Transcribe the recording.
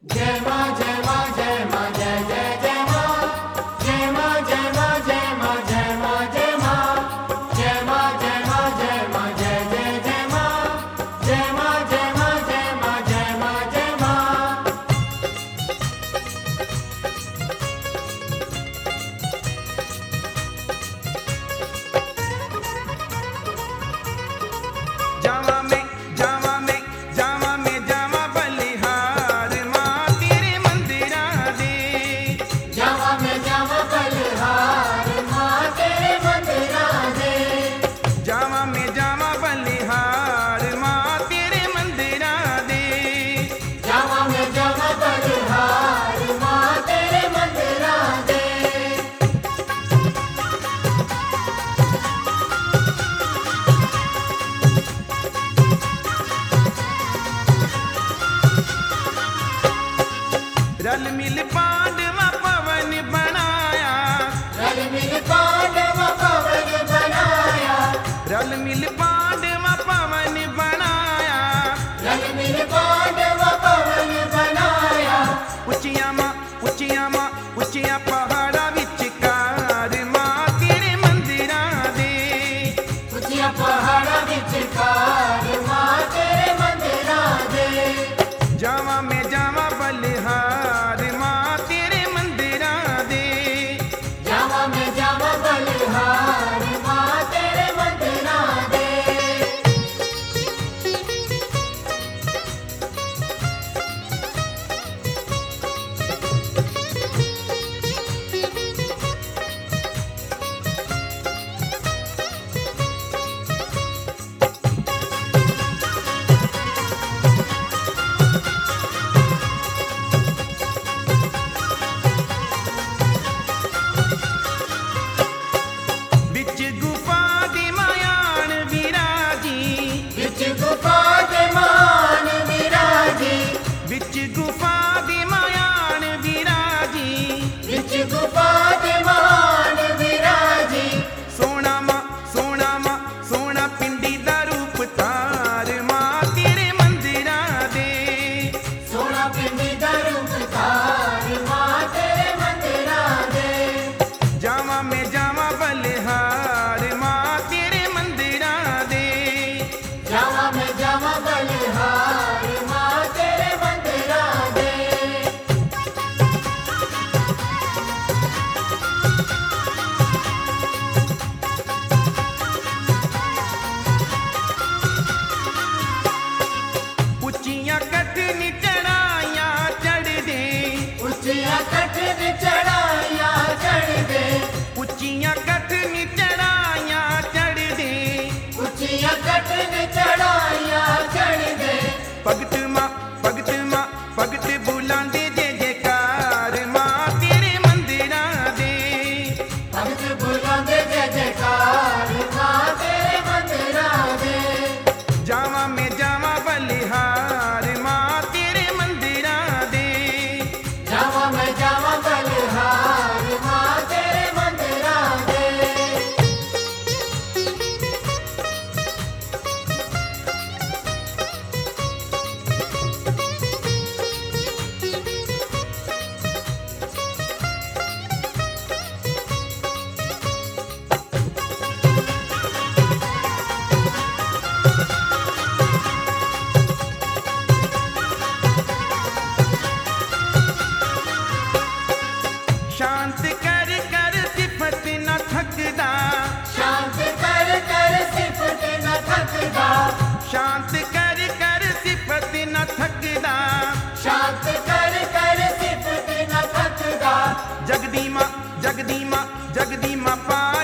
जय मां जय मां जय मां जय जय जय मां जय मां जय मां जय मां जय मां जय मां जय मां जय मां जय मां जय जय जय मां जय मां जय मां जय मां जय मां जय मां। जावा में जावा में जावा में जावा बलिहार मां तेरे मंदिरा दे। जावा में जावा बलिहार मां तेरे मंदिरा दे। जावा में जावा बलिहार मां तेरे मंदिरा दे। जावा में जावा बलिहार मां तेरे मंदिरा दे। रल मिल पांडवा पवन बनाया। रल मिल पांडवा पवन बनाया। रल मिल पांडवा पवन बनाया। रल मिल पांडवा पवन बनाया। उचिया मां उचिया मां उचिया पहाड़ा विचकार मां तेरे मंदिरा दे। उचिया पहाड़ा विचकार मां तेरे मंदिरा दे। जावा में जावा बलिहार मां तेरे मंदिरा दे। जावा में जावा बलिहार मां तेरे मंदिरा दे। बिच गुफा दी मायान विराजी। बिच गुफा दे मान विराजी। बिच गुफा दी मायान विराजी। बिच गुफा दे मान विराजी। सोना मां सोना पिंडी दा रूप तार मां तेरे मंदिरा दे। सोना पिंडी दा रूप धार मां तेरे मंदिरा दे। जावा में जावा बलिहार मां तेरे मंदिरा दे। जावा में जावा बलिहार मां तेरे मंदिरा दे। उचियां कठिन चढ़ाइयां चढ़ दे। उचिया कठिन चढ़ाइयां चढ़ दे। उचियां कठिन चढ़ाइयां चढ़ दे। उचिया कठिन चढ़ाइयां चढ़ दे। भगत मां भगत बुलांदे जय जयकार मां तेरे मंदिरा दे। भगत बुलांदे जय जयकार मां तेरे मंदिरा दे। जावा में जावा बलिहार मां तेरे मंदिरा दे। जावा में जावा बलिहार मां तेरे मंदिरा दे। शांत कर कर सिफत न थकदा। शांत कर कर सिफत न थकदा। शांत कर कर सिफत न थकदा। शांत कर सिफत न थकदा। जगदी मां